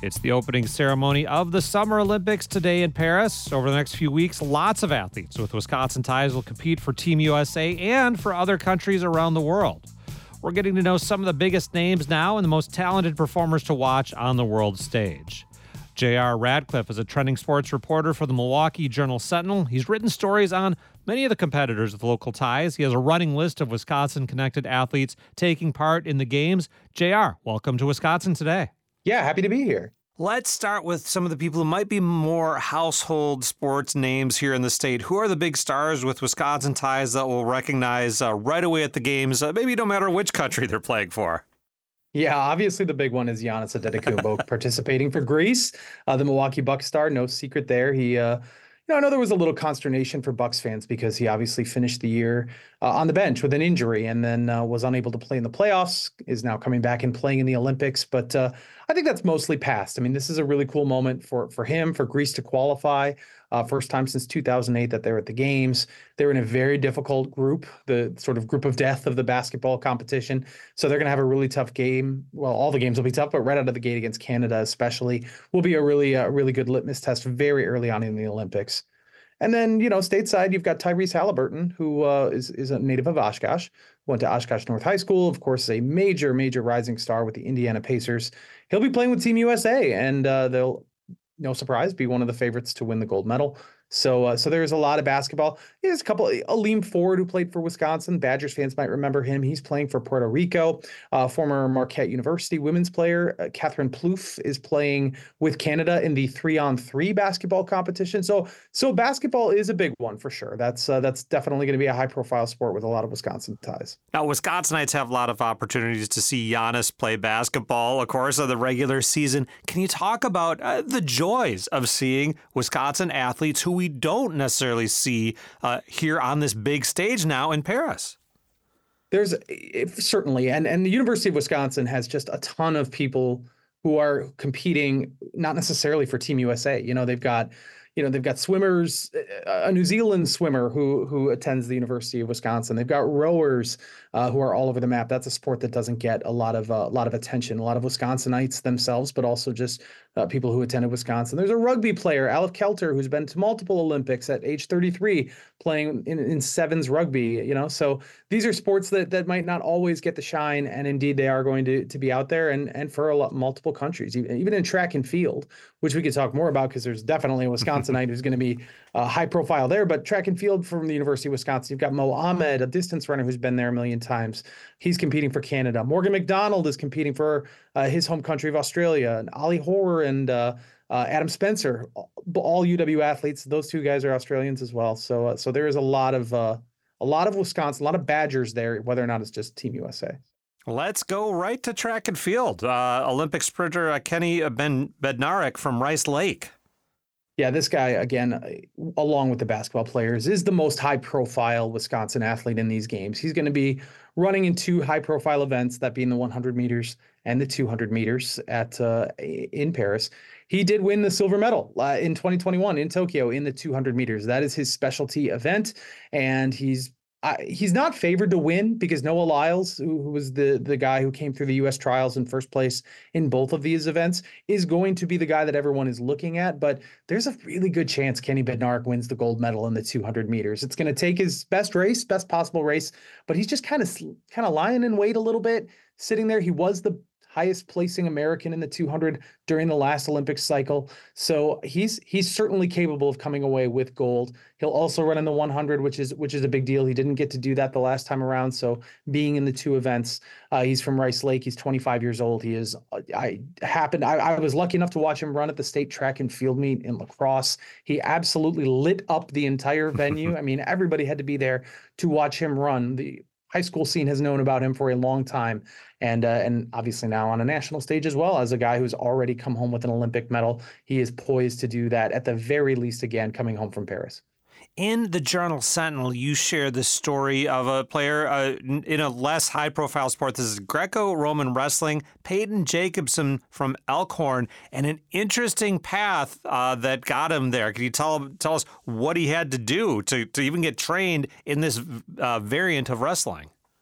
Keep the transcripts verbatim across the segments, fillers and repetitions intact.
It's the opening ceremony of the Summer Olympics today in Paris. Over the next few weeks, lots of athletes with Wisconsin ties will compete for Team U S A and for other countries around the world. We're getting to know some of the biggest names now and the most talented performers to watch on the world stage. J R Radcliffe is a trending sports reporter for the Milwaukee Journal-Sentinel. He's written stories on many of the competitors with local ties. He has a running list of Wisconsin-connected athletes taking part in the games. J R, welcome to Wisconsin Today. Yeah, happy to be here. Let's start with some of the people who might be more household sports names here in the state. Who are the big stars with Wisconsin ties that we'll recognize uh, right away at the games, uh, maybe no matter which country they're playing for? Yeah, obviously the big one is Giannis Antetokounmpo participating for Greece. Uh, the Milwaukee Bucks star, no secret there. He, uh, you know, I know there was a little consternation for Bucks fans because he obviously finished the year uh, on the bench with an injury and then uh, was unable to play in the playoffs, is now coming back and playing in the Olympics. But uh, I think that's mostly past. I mean, this is a really cool moment for, for him, for Greece to qualify. Uh, first time since two thousand eight that they're at the games. They're in a very difficult group, the sort of group of death of the basketball competition. So they're going to have a really tough game. Well, all the games will be tough, but right out of the gate against Canada especially will be a really, uh, really good litmus test very early on in the Olympics. And then, you know, stateside, you've got Tyrese Halliburton, who uh, is, is a native of Oshkosh, went to Oshkosh North High School, of course, a major, major rising star with the Indiana Pacers. He'll be playing with Team U S A, and uh, they'll, no surprise, be one of the favorites to win the gold medal. So uh, so there's a lot of basketball. There's a couple, Aleem Ford, who played for Wisconsin. Badgers fans might remember him. He's playing for Puerto Rico. Uh, former Marquette University women's player, uh, Catherine Plouffe, is playing with Canada in the three-on-three basketball competition. So so basketball is a big one for sure. That's uh, that's definitely going to be a high-profile sport with a lot of Wisconsin ties. Now, Wisconsinites have a lot of opportunities to see Giannis play basketball, of course, of the regular season. Can you talk about uh, the joys of seeing Wisconsin athletes who we we don't necessarily see uh, here on this big stage now in Paris? There's certainly, and, and the University of Wisconsin has just a ton of people who are competing, not necessarily for Team U S A. You know, they've got, you know, they've got swimmers, a New Zealand swimmer who who attends the University of Wisconsin. They've got rowers uh, who are all over the map. That's a sport that doesn't get a lot of uh, a lot of attention. A lot of Wisconsinites themselves, but also just uh, people who attended Wisconsin. There's a rugby player, Aleph Kelter, who's been to multiple Olympics at age thirty-three, playing in, in sevens rugby. You know, so these are sports that that might not always get the shine, and indeed they are going to to be out there and and for a lot, multiple countries, even even in track and field, which we could talk more about because there's definitely a Wisconsinite who's going to be uh, high profile there. But track and field from the University of Wisconsin, you've got Mo Ahmed, a distance runner who's been there a million times. He's competing for Canada. Morgan McDonald is competing for uh, his home country of Australia. And Ali Hoare and uh, uh, Adam Spencer, all U W athletes. Those two guys are Australians as well. So uh, so there is a lot of uh, a lot of Wisconsin, a lot of Badgers there, whether or not it's just Team U S A. Let's go right to track and field. Uh, Olympic sprinter uh, Kenny Ben Bednarek from Rice Lake. Yeah, this guy, again, along with the basketball players, is the most high-profile Wisconsin athlete in these games. He's going to be running in two high-profile events, that being the one hundred meters and the two hundred meters at uh, in Paris. He did win the silver medal uh, in twenty twenty-one in Tokyo in the two hundred meters. That is his specialty event, and he's Uh, he's not favored to win because Noah Lyles, who, who was the, the guy who came through the U S trials in first place in both of these events, is going to be the guy that everyone is looking at. But there's a really good chance Kenny Bednarek wins the gold medal in the two hundred meters. It's going to take his best race, best possible race, but he's just kind of kind of lying in wait a little bit, sitting there. He was the highest placing American in the two hundred during the last Olympic cycle. So he's he's certainly capable of coming away with gold. He'll also run in the one hundred, which is which is a big deal. He didn't get to do that the last time around. So being in the two events, uh, he's from Rice Lake. He's twenty-five years old. He is, I happened, I, I was lucky enough to watch him run at the state track and field meet in La Crosse. He absolutely lit up the entire venue. I mean, everybody had to be there to watch him run. The high school scene has known about him for a long time. And uh, and obviously now on a national stage as well, as a guy who's already come home with an Olympic medal. He is poised to do that at the very least again, coming home from Paris. In the Journal-Sentinel, you share the story of a player uh, in a less high-profile sport. This is Greco-Roman wrestling, Peyton Jacobson from Elkhorn, and an interesting path uh, that got him there. Can you tell tell us what he had to do to, to even get trained in this uh, variant of wrestling?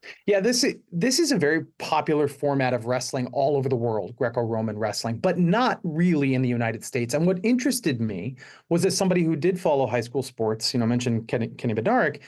Yeah, this is this is a very popular format of wrestling all over the world, Greco-Roman wrestling, but not really in the United States. And what interested me was, as somebody who did follow high school sports, you know, I mentioned Kenny, Kenny Bednarek,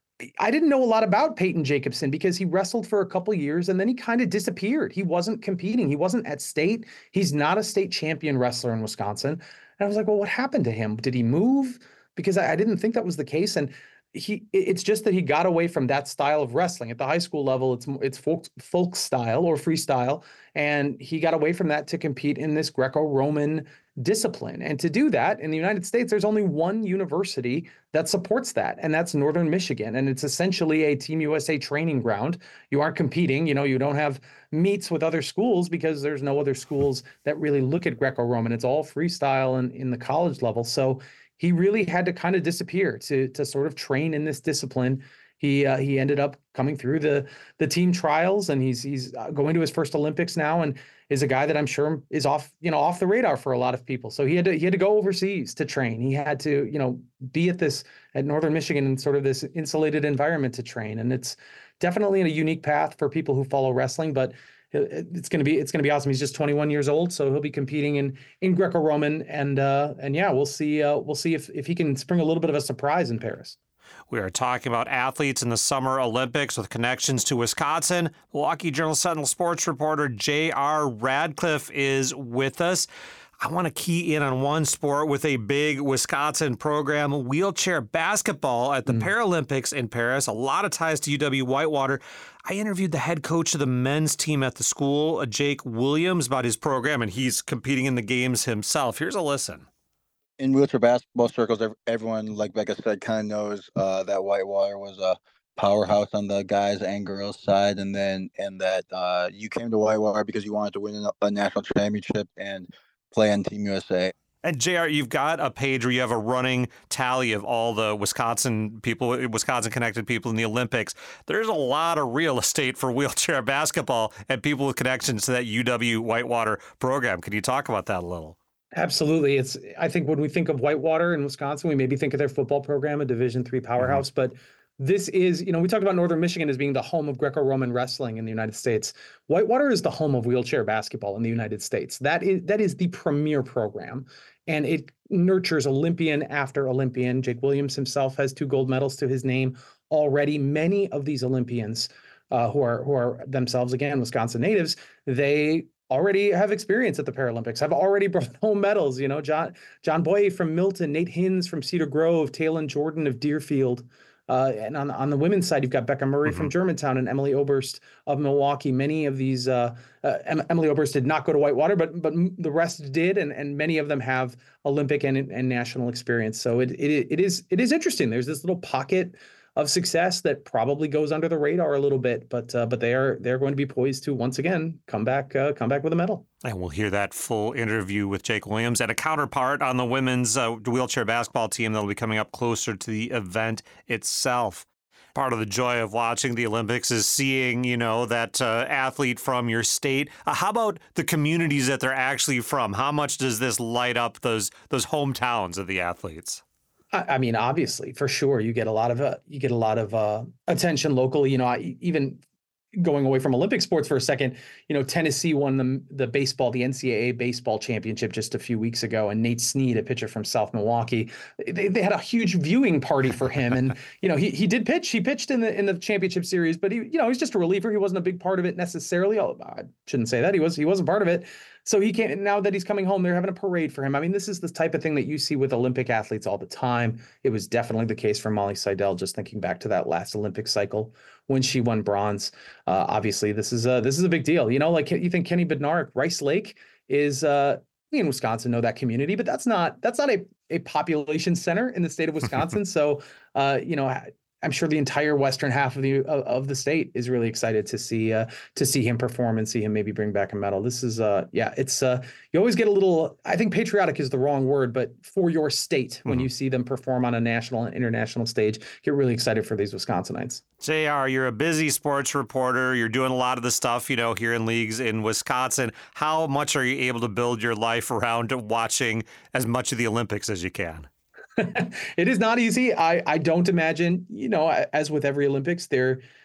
I didn't know a lot about Peyton Jacobson because he wrestled for a couple years and then he kind of disappeared. He wasn't competing. He wasn't at state. He's not a state champion wrestler in Wisconsin. And I was like, well, what happened to him? Did he move? Because I, I didn't think that was the case. And he, it's just that he got away from that style of wrestling at the high school level. It's it's folk folk style or freestyle, and he got away from that to compete in this Greco-Roman discipline. And to do that in the United States, there's only one university that supports that, and that's Northern Michigan. And it's essentially a Team U S A training ground. You aren't competing, you know, you don't have meets with other schools because there's no other schools that really look at Greco-Roman. It's all freestyle and in the college level. So he really had to kind of disappear to to sort of train in this discipline. He uh, he ended up coming through the the team trials, and he's he's going to his first Olympics now, and is a guy that I'm sure is off you know off the radar for a lot of people. So he had to he had to go overseas to train. He had to you know be at this at Northern Michigan in sort of this insulated environment to train, and it's definitely a unique path for people who follow wrestling, but it's going to be it's going to be awesome. He's just twenty-one years old, so he'll be competing in in Greco-Roman, and uh, and yeah, we'll see uh, we'll see if if he can spring a little bit of a surprise in Paris. We are talking about athletes in the Summer Olympics with connections to Wisconsin. Milwaukee Journal-Sentinel sports reporter J R Radcliffe is with us. I want to key in on one sport with a big Wisconsin program, wheelchair basketball at the mm. Paralympics in Paris. A lot of ties to U W-Whitewater. I interviewed the head coach of the men's team at the school, Jake Williams, about his program, and he's competing in the games himself. Here's a listen. In wheelchair basketball circles, everyone, like Becca said, kind of knows uh, that Whitewater was a powerhouse on the guys and girls side, and then and that uh, you came to Whitewater because you wanted to win a national championship and play on Team U S A. And J R, you've got a page where you have a running tally of all the Wisconsin people, Wisconsin-connected people in the Olympics. There's a lot of real estate for wheelchair basketball and people with connections to that U W-Whitewater program. Can you talk about that a little? Absolutely. It's. I think when we think of Whitewater in Wisconsin, we maybe think of their football program, a Division three powerhouse, mm-hmm. but this is, you know, we talked about Northern Michigan as being the home of Greco-Roman wrestling in the United States. Whitewater is the home of wheelchair basketball in the United States. That is that is the premier program, and it nurtures Olympian after Olympian. Jake Williams himself has two gold medals to his name already. Many of these Olympians uh, who are who are themselves, again, Wisconsin natives, they already have experience at the Paralympics, have already brought home medals. You know, John John Boye from Milton, Nate Hins from Cedar Grove, Taylon Jordan of Deerfield. Uh, and on, on the women's side, you've got Becca Murray mm-hmm. from Germantown and Emily Oberst of Milwaukee. Many of these, uh, uh, Emily Oberst did not go to Whitewater, but but the rest did, and and many of them have Olympic and and national experience. So it it it is it is interesting. There's this little pocket of success that probably goes under the radar a little bit, but uh, but they are they're going to be poised to once again come back uh, come back with a medal. And we'll hear that full interview with Jake Williams and a counterpart on the women's uh, wheelchair basketball team that'll be coming up closer to the event itself. Part of the joy of watching the Olympics is seeing, you know, that uh, athlete from your state. Uh, how about the communities that they're actually from? How much does this light up those those hometowns of the athletes? I mean, obviously, for sure, you get a lot of uh, you get a lot of uh, attention locally. You know, I, even going away from Olympic sports for a second, you know, Tennessee won the the baseball, the N C double A baseball championship just a few weeks ago, and Nate Snead, a pitcher from South Milwaukee, they, they had a huge viewing party for him, and you know, he he did pitch, he pitched in the in the championship series, but he you know he's just a reliever. He wasn't a big part of it necessarily. I shouldn't say that he was he wasn't part of it. So he can't, now that he's coming home, they're having a parade for him. I mean, this is the type of thing that you see with Olympic athletes all the time. It was definitely the case for Molly Seidel, just thinking back to that last Olympic cycle when she won bronze. Uh, obviously, this is a, this is a big deal. You know, like you think Kenny Bednarek, Rice Lake is, uh, we in Wisconsin know that community, but that's not, that's not a, a population center in the state of Wisconsin. So, uh, you know, I'm sure the entire western half of the of, of the state is really excited to see uh, to see him perform and see him maybe bring back a medal. This is uh yeah, it's uh you always get a little, I think patriotic is the wrong word, but for your state when mm-hmm. you see them perform on a national and international stage, get really excited for these Wisconsinites. J R, you're a busy sports reporter. You're doing a lot of the stuff, you know, here in leagues in Wisconsin. How much are you able to build your life around watching as much of the Olympics as you can? It is not easy. I, I don't imagine, you know, as with every Olympics, there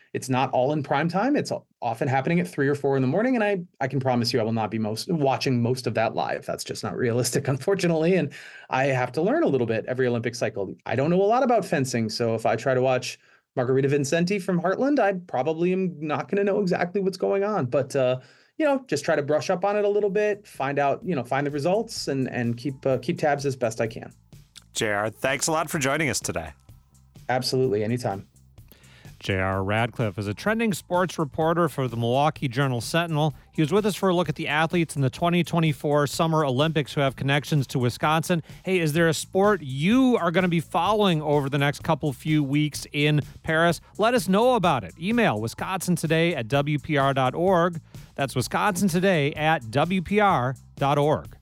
It's not all in prime time. It's often happening at three or four in the morning. And I, I can promise you I will not be most watching most of that live. That's just not realistic, unfortunately. And I have to learn a little bit every Olympic cycle. I don't know a lot about fencing. So if I try to watch Margarita Vincenti from Heartland, I probably am not going to know exactly what's going on. But, uh, you know, just try to brush up on it a little bit, find out, you know, find the results and, and keep, uh, keep tabs as best I can. J R, thanks a lot for joining us today. Absolutely. Anytime. J R Radcliffe is a trending sports reporter for the Milwaukee Journal-Sentinel. He was with us for a look at the athletes in the twenty twenty-four Summer Olympics who have connections to Wisconsin. Hey, is there a sport you are going to be following over the next couple few weeks in Paris? Let us know about it. Email wisconsin today at w p r dot org. That's wisconsin today at w p r dot org.